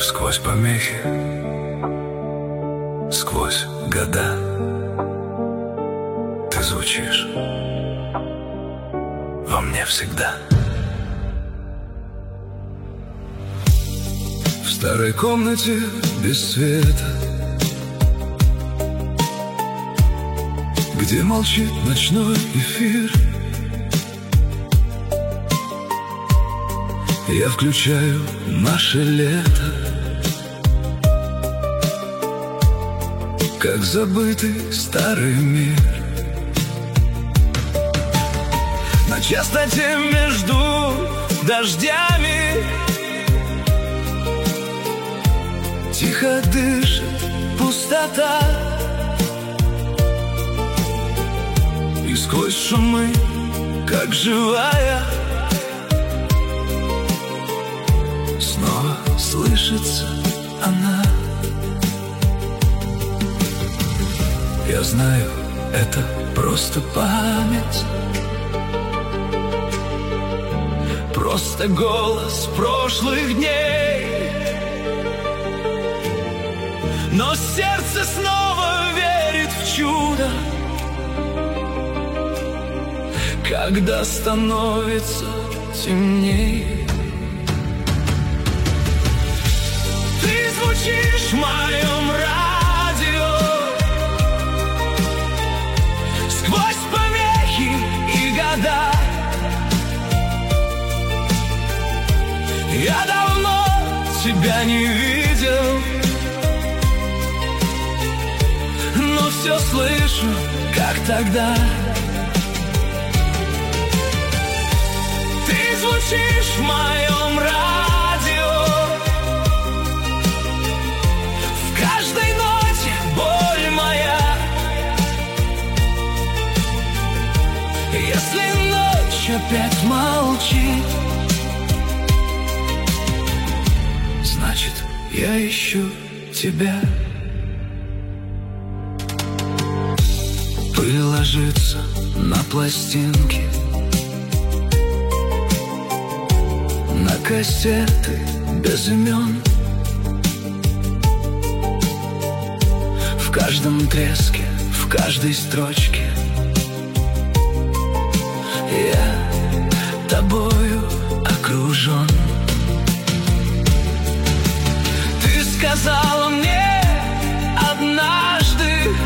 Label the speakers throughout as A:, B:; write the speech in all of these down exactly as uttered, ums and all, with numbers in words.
A: сквозь помехи, сквозь года ты звучишь во мне всегда. В старой комнате без света, где молчит ночной эфир, я включаю наше лето, как забытый старый мир. На частоте между дождями тихо дышит пустота, и сквозь шумы, как живая, снова слышится она. Я знаю, это просто память, просто голос прошлых дней, но сердце снова верит в чудо, когда становится темней. Ты звучишь в моем радио сквозь помехи и года. Я давно тебя не видел, но все слышу, как тогда. Ты звучишь в моем радио, в каждой ноте боль моя. Если ночь опять молчит, значит, я ищу тебя. Пыль ложится на пластинки, на кассеты без имен. В каждом треске, в каждой строчке я тобою окружен. Ты сказала мне однажды: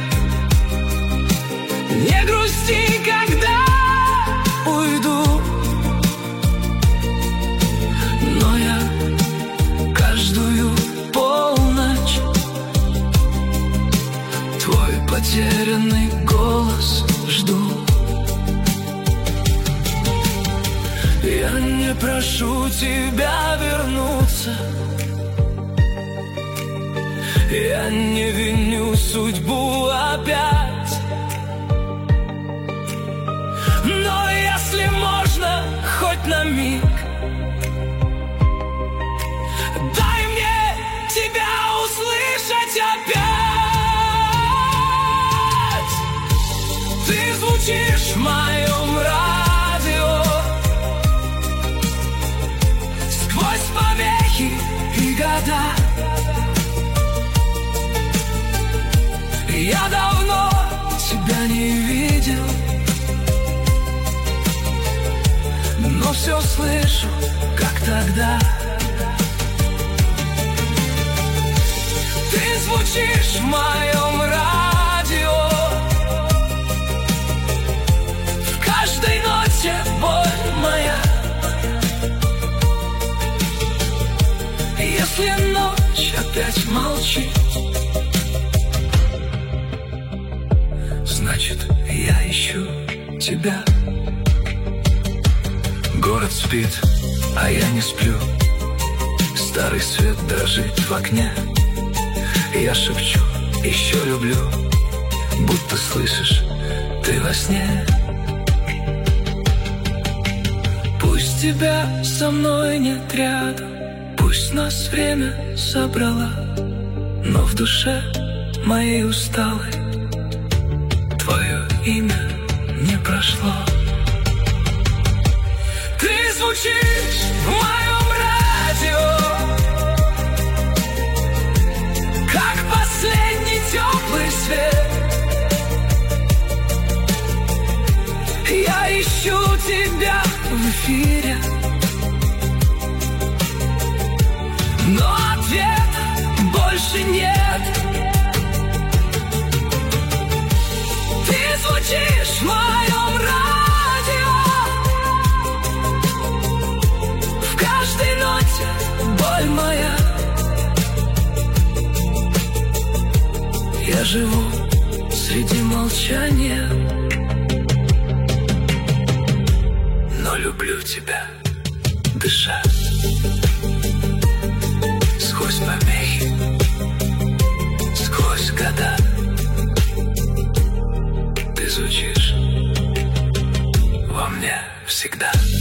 A: не грусти, когда уйду. Но я каждую полночь твой потерянный голос жду. Я не прошу тебя вернуться, я не виню судьбу опять, но если можно, хоть на миг, дай мне тебя услышать опять. Ты звучишь в моем радио сквозь помехи и года. Я давно тебя не видел, но все слышу, как тогда. Ты звучишь в моем радио, в каждой ноте боль моя. Если ночь опять молчит, значит, я ищу тебя. Город спит, а я не сплю. Старый свет дрожит в окне. Я шепчу, еще люблю, будто слышишь ты во сне. Пусть тебя со мной нет рядом, пусть нас время собрало, но в душе моей усталой твое имя не прошло. Ты звучишь в моем радио ответ больше нет. Ты звучишь в моем радио, в каждой ноте боль моя. Я живу среди молчания, но люблю тебя, дыша сквозь помехи, сквозь года. Ты звучишь во мне всегда.